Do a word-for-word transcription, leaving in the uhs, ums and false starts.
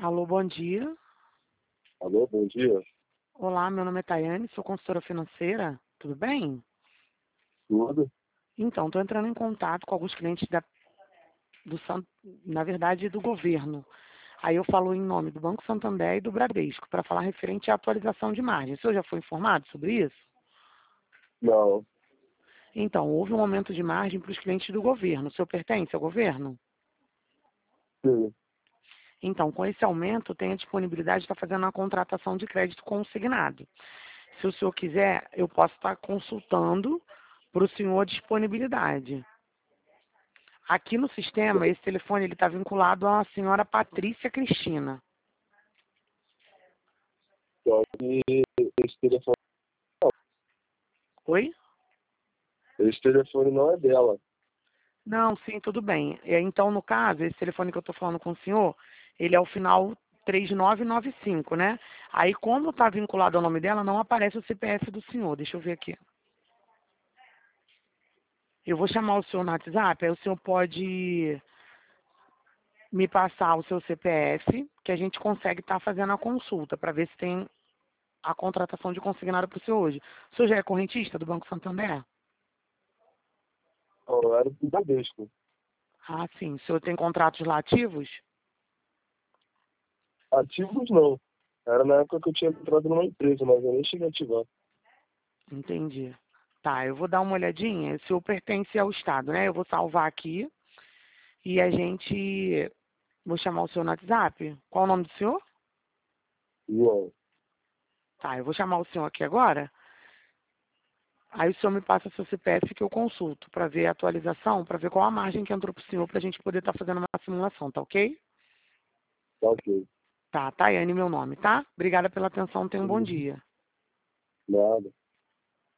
Alô, bom dia. Alô, bom dia. Olá, meu nome é Tayane, sou consultora financeira. Tudo bem? Tudo? Então, estou entrando em contato com alguns clientes da, do, San- na verdade, do governo. Aí eu falo em nome do Banco Santander e do Bradesco, para falar referente à atualização de margem. O senhor já foi informado sobre isso? Não. Então, houve um aumento de margem para os clientes do governo. O senhor pertence ao governo? Sim. Então, com esse aumento, tem a disponibilidade de estar fazendo uma contratação de crédito consignado. Se o senhor quiser, eu posso estar consultando para o senhor a disponibilidade. Aqui no sistema, esse telefone ele está vinculado à senhora Patrícia Cristina. Só que esse telefone, Oi? esse telefone não é dela. Não, sim, tudo bem. É, Então, no caso, esse telefone que eu estou falando com o senhor, ele é o final três nove nove cinco, né? Aí, como está vinculado ao nome dela, não aparece o C P F do senhor. Deixa eu ver aqui. Eu vou chamar o senhor no WhatsApp, aí o senhor pode me passar o seu C P F, que a gente consegue estar fazendo a consulta para ver se tem a contratação de consignado para o senhor hoje. O senhor já é correntista do Banco Santander? Não, era do Bradesco. Ah, sim. O senhor tem contratos lá ativos? Ativos não. Era na época que eu tinha entrado numa empresa, mas eu nem cheguei a ativar. Entendi. Tá, eu vou dar uma olhadinha. O senhor pertence ao Estado, né? Eu vou salvar aqui e a gente... Vou chamar o senhor no WhatsApp. Qual o nome do senhor? João. Tá, eu vou chamar o senhor aqui agora. Aí o senhor me passa seu C P F que eu consulto para ver a atualização, para ver qual a margem que entrou para o senhor para a gente poder estar fazendo uma simulação, tá ok? Tá ok. Tá, Tayane meu nome, tá? Obrigada pela atenção, tenha um bom Uhum. dia. Nada.